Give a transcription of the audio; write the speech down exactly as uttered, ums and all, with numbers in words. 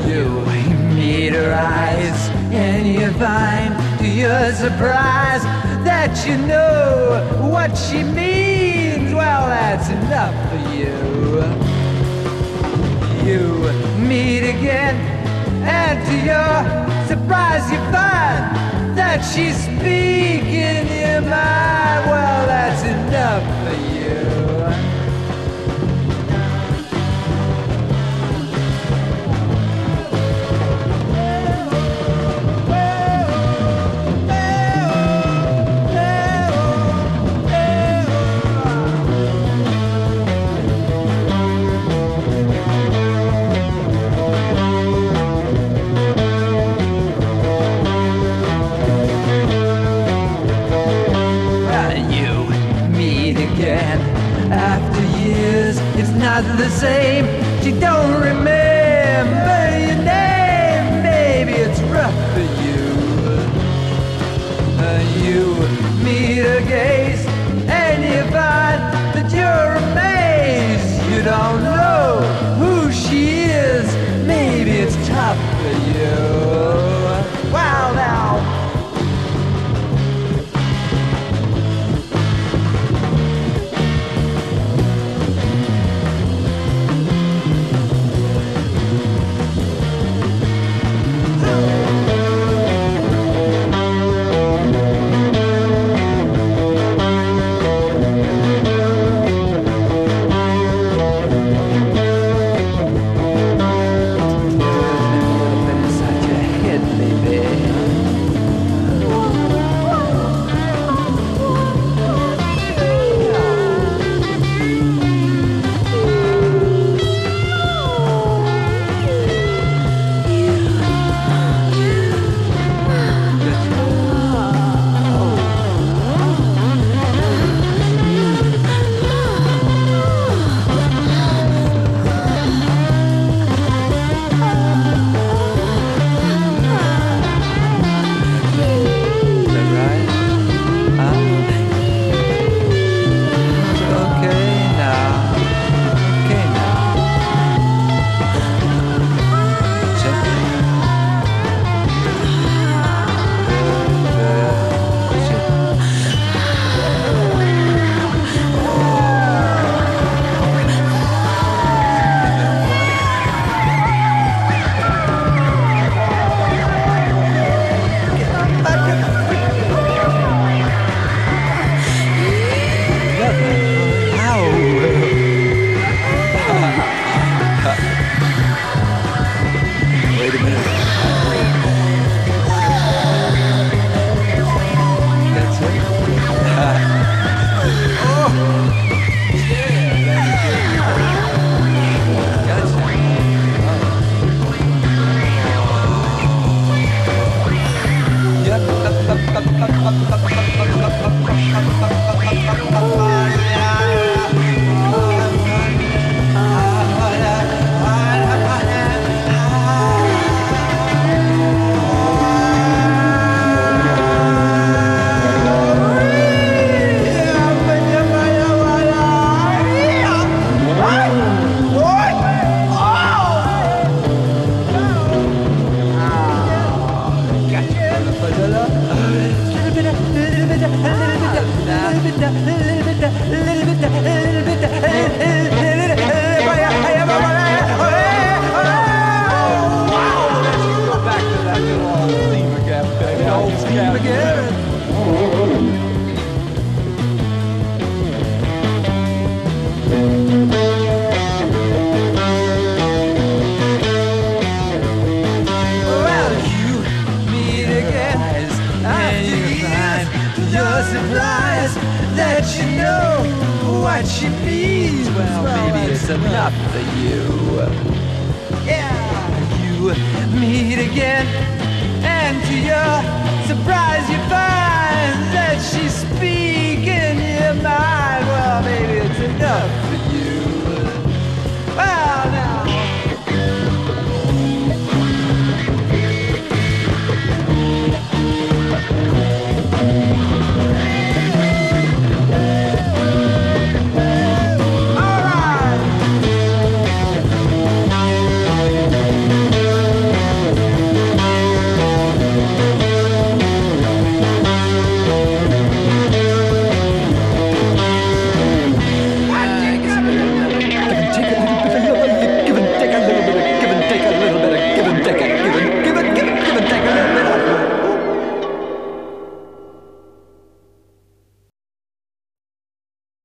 you meet her eyes, and you find to your surprise that you know what she means. Well, that's enough for you. You meet again, and to your surprise you find that she's speaking your mind. Well, that's enough for you. After years, it's not the same. She don't remember your name. Maybe it's rough for you. Uh, you meet her gaze, and you find that you're amazed. You don't know who she is. Maybe it's tough for you. Wow, now. Enough for you. Yeah, you meet again, and to your surprise you find that she's speaking your mind. Well, maybe it's enough for you. Well,